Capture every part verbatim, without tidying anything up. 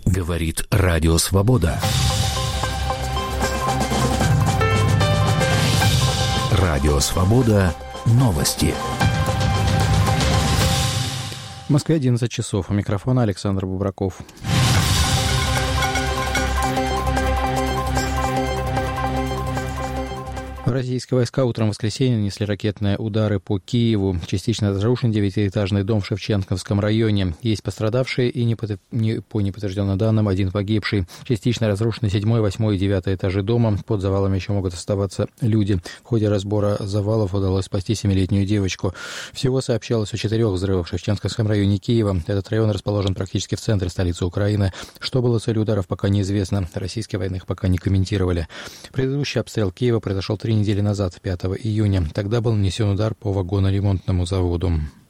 Говорит Радио Свобода. Радио Свобода. Новости. В Москве одиннадцать часов. У микрофона Александр Бубраков. Российские войска утром воскресенья нанесли ракетные удары по Киеву. Частично разрушен девятиэтажный дом в Шевченковском районе. Есть пострадавшие и, не по, не, по неподтвержденным данным, один погибший. Частично разрушены седьмой, восьмой и девятый этажи дома. Под завалами еще могут оставаться люди. В ходе разбора завалов удалось спасти семилетнюю девочку. Всего сообщалось о четырех взрывах в Шевченковском районе Киева. Этот район расположен практически в центре столицы Украины. Что было целью ударов, пока неизвестно. Российские военные их пока не комментировали. Предыдущий обстрел Киева произошел три недели назад, пятого июня. Тогда был нанесен удар по вагоноремонтному заводу.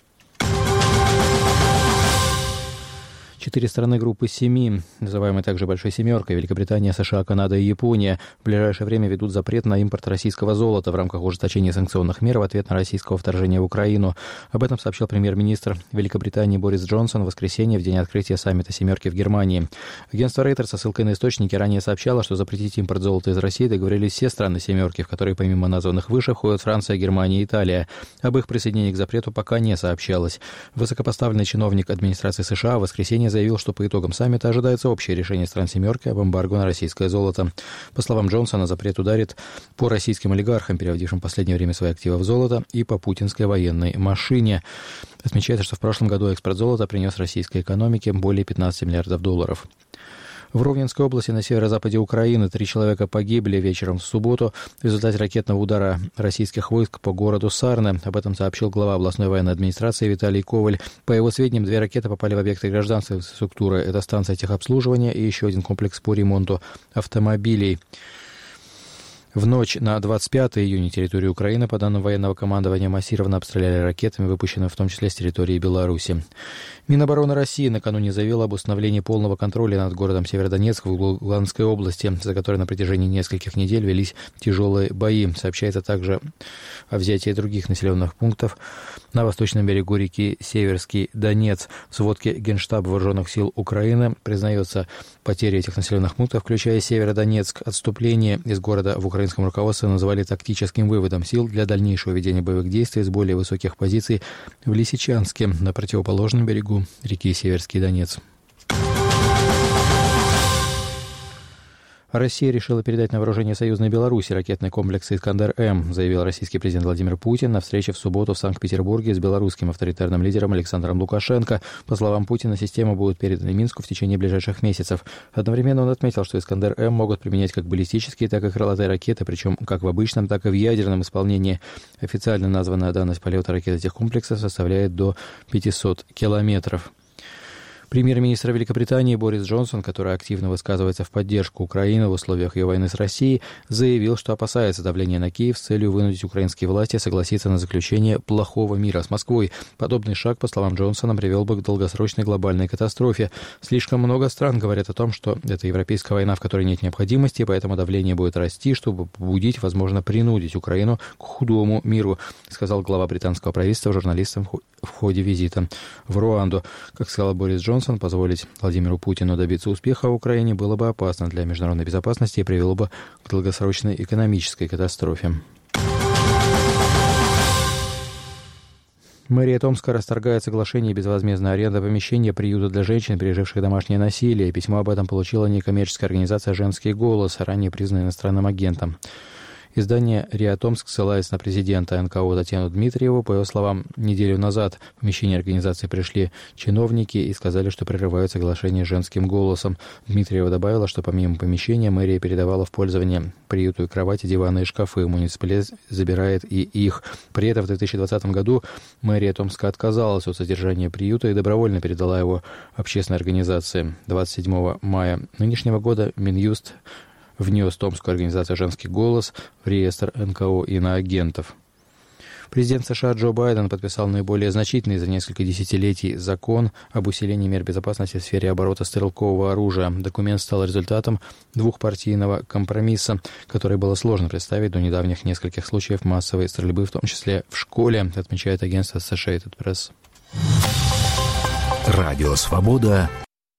Четыре страны группы семи, называемой также «Большой семеркой», Великобритания, США, Канада и Япония, в ближайшее время ведут запрет на импорт российского золота в рамках ужесточения санкционных мер в ответ на российского вторжения в Украину. Об этом сообщил премьер-министр Великобритании Борис Джонсон в воскресенье в день открытия саммита «семерки» в Германии. Агентство Reuters со ссылкой на источники ранее сообщало, что запретить импорт золота из России договорились все страны «семерки», в которые помимо названных выше входят Франция, Германия и Италия. Об их присоединении к запрету пока не сообщалось. Высокопоставленный чиновник администрации США в воскресенье заявил, что по итогам саммита ожидается общее решение стран «семерки» об эмбарго на российское золото. По словам Джонсона, запрет ударит по российским олигархам, переводившим в последнее время свои активы в золото, и по путинской военной машине. Отмечается, что в прошлом году экспорт золота принес российской экономике более пятнадцати миллиардов долларов. В Ровненской области на северо-западе Украины три человека погибли вечером в субботу в результате ракетного удара российских войск по городу Сарне. Об этом сообщил глава областной военной администрации Виталий Коваль. По его сведениям, две ракеты попали в объекты гражданской инфраструктуры. Это станция техобслуживания и еще один комплекс по ремонту автомобилей. В ночь на двадцать пятое июня территорию Украины, по данным военного командования, массированно обстреляли ракетами, выпущенными в том числе с территории Беларуси. Минобороны России накануне заявила об установлении полного контроля над городом Северодонецк в Луганской области, за которой на протяжении нескольких недель велись тяжелые бои. Сообщается также о взятии других населенных пунктов на восточном берегу реки Северский Донец. В сводке Генштаба Вооруженных сил Украины признается потери этих населенных пунктов, включая Северодонецк. Отступление из города в украинском руководстве назвали тактическим выводом сил для дальнейшего ведения боевых действий с более высоких позиций в Лисичанске, на противоположном берегу реки Северский Донец. Россия решила передать на вооружение союзной Беларуси ракетный комплекс «Искандер-М», заявил российский президент Владимир Путин на встрече в субботу в Санкт-Петербурге с белорусским авторитарным лидером Александром Лукашенко. По словам Путина, система будет передана Минску в течение ближайших месяцев. Одновременно он отметил, что «Искандер-М» могут применять как баллистические, так и крылатые ракеты, причем как в обычном, так и в ядерном исполнении. Официально названная дальность полета ракет этих комплексов составляет до пятисот километров. Премьер-министр Великобритании Борис Джонсон, который активно высказывается в поддержку Украины в условиях ее войны с Россией, заявил, что опасается давления на Киев с целью вынудить украинские власти согласиться на заключение плохого мира с Москвой. Подобный шаг, по словам Джонсона, привел бы к долгосрочной глобальной катастрофе. Слишком много стран говорят о том, что это европейская война, в которой нет необходимости, поэтому давление будет расти, чтобы побудить, возможно, принудить Украину к худому миру, сказал глава британского правительства журналистам в ходе визита в Руанду. Как сказал Борис Джонсон, позволить Владимиру Путину добиться успеха в Украине было бы опасно для международной безопасности и привело бы к долгосрочной экономической катастрофе. Мэрия Томска расторгает соглашение безвозмездной аренды помещения приюта для женщин, переживших домашнее насилие. Письмо об этом получила некоммерческая организация «Женский голос», ранее признанная иностранным агентом. Издание РИА Томск, ссылаясь на президента эн ка о Татьяну Дмитриеву, по ее словам, неделю назад в помещение организации пришли чиновники и сказали, что прерывают соглашение с «Женским голосом». Дмитриева добавила, что помимо помещения мэрия передавала в пользование приюту и кровати, диваны и шкафы. Муниципалитет забирает и их. При этом в две тысячи двадцатом году мэрия Томска отказалась от содержания приюта и добровольно передала его общественной организации. двадцать седьмого мая нынешнего года Минюст внес Томскую организацию «Женский голос» в реестр эн ка о иноагентов. Президент США Джо Байден подписал наиболее значительный за несколько десятилетий закон об усилении мер безопасности в сфере оборота стрелкового оружия. Документ стал результатом двухпартийного компромисса, который было сложно представить до недавних нескольких случаев массовой стрельбы, в том числе в школе, отмечает агентство Associated Press. Радио «Свобода».